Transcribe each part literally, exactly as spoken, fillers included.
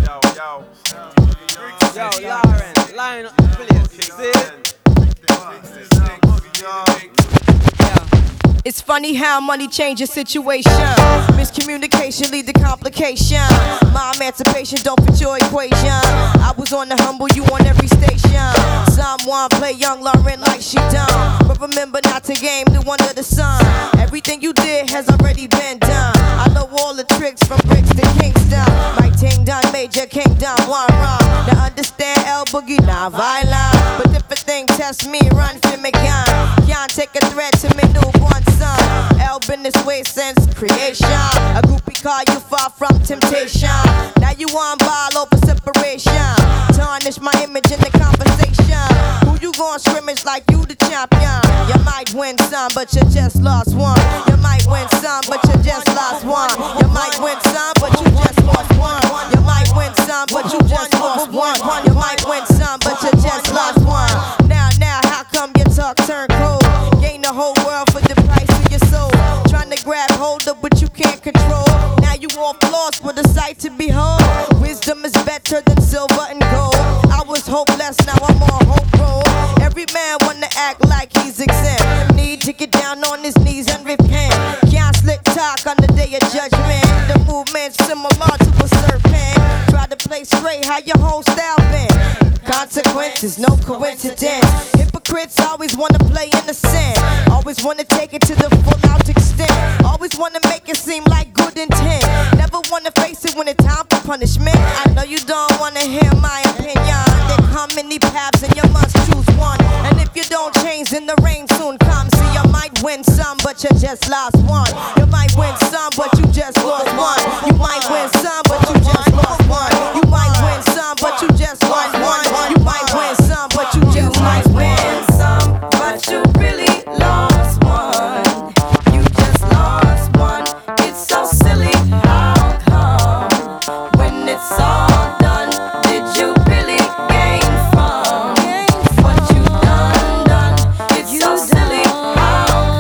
Yo, Lauren, line up, please. See it? It's funny how money changes situation. Miscommunication lead to complication. My emancipation don't fit your equation. I was on the humble, you on every station. Someone play young Lauren like she done, but remember not to game new under the sun. Everything you did has already been done. I know all the tricks from bricks to Kingston. My ting done, major kingdom, one wrong. Now understand L Boogie, not violent, but if a thing test me, run for me gun. Can't take a threat to me newborn son. L been this way since creation. A groupie call you far from temptation. Now you on ball over separation. Tarnish my image in the conversation. Who you gon' scrimmage like you the champion? You might win some, but you just lost one. You might win some, but you just lost one. You might win some, but you just lost one. You might win some, but you just lost one. You might win some, but you just lost one. Now, now, how come your talk turn cold? Gain the whole world for the price of your soul. Trying to grab hold of what you can't control. Now you off lost with a sight to behold. Wisdom is better than silver and gold. I was hopeless, now I'm on hope roll. Every man wanna act like he's exempt. Need to get down on his knees and repent. Can't slick talk on the day of judgment. The movement's similar to a serpent. Try to play straight, how your whole style been. Consequences, no coincidence. Hypocrites always wanna play innocent. Always wanna take it to the full out extent. Always wanna make it seem like good intent. Never wanna face it when it's time for punishment. I know you don't wanna hear my opinion. There come many paths and you must choose one. And if you don't change, then the rain soon comes. See, you might win some, but you just lost one. You might win some, but you just lost one. You might win some, but you just lost one. You might win some, but you just lost one. You might win some, but you just lost one. Some, but you really lost one. You just lost one. It's so silly. How come when it's all done, did you really gain from what you done done? It's so silly. How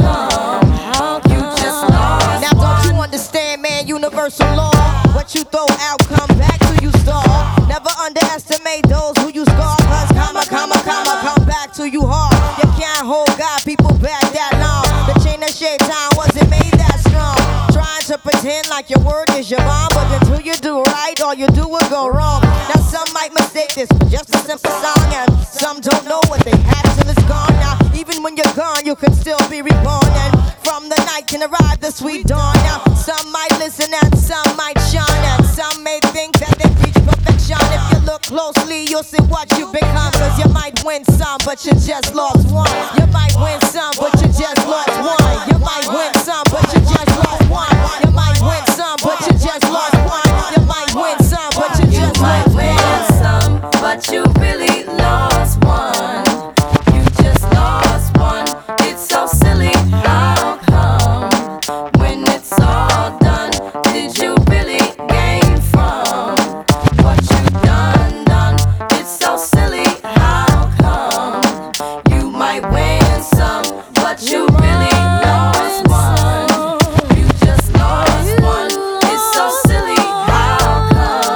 come you just lost? Now don't you understand, man? Universal law. What you throw out, come back to you stall. Never underestimate those who you scar. Cause comma, comma, comma, come back to you hard. You can't hold God, people back that long. The chain of shaitan wasn't made that strong. Trying to pretend like your word is your bond, but until you do right, all you do will go wrong. Now some might mistake this for just a simple song, and some don't know what they have till it's gone. Now even when you're gone, you can still be reborn, and from the night can arrive the sweet dawn. Now some might listen and some might shine, and some may think that they reach perfection. If you look closely, you'll see what you become. Cause you might win some, but you just lost one. You might win some, but you just lost one. You might win some, but you just lost one. You might win some, but you just lost one. You might win some, but you just might lost win one. some, but you really lost one. You just lost one. It's so silly. How come when it's all done, did you really gain from what you done done? It's so silly. How come you might win some, but you really lost one? You just lost one. It's so silly. How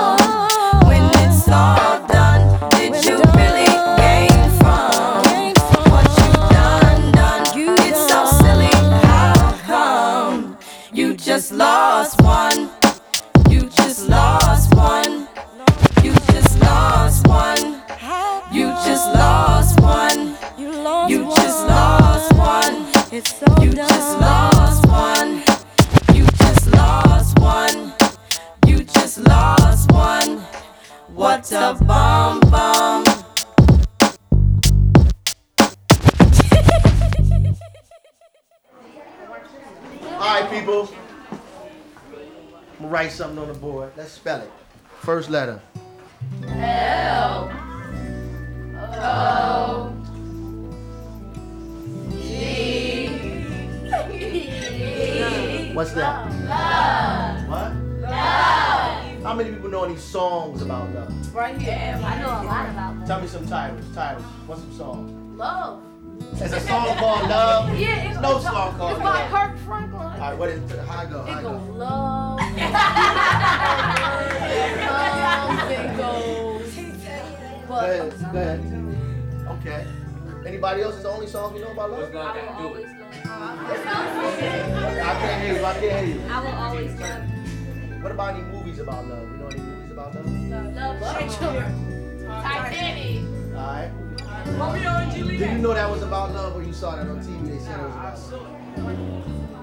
come when it's all done, did you really gain from what you done done? It's so silly. How come you just lost one? You just lost one. You just lost one. You just lost one. You just lost one. You just lost one. You just lost one. You just lost one. What a bomb bomb. Alright, people. I'm gonna write something on the board. Let's spell it. First letter. L O G. What's that? Love. What? Love. How many people know any songs about love? Right here. I know a lot about that. Tell me some titles. Titles. What's some songs? Love. There's a song called Love. Yeah, it's no it's song called It's by Love. Kirk Franklin. All right, what is it? How I go? How I It go? goes love. Love. Go ahead. Okay. Anybody else? Is the only songs we know about love? What's God got to do with it? I can't hear you. I can't hear you. I will always love. What about any movies about love? You know any movies about love? Love Shakespeare. Titanic. All right. Romeo and Juliet. Did you know that was about love, or you saw that on T V? They said it was about love.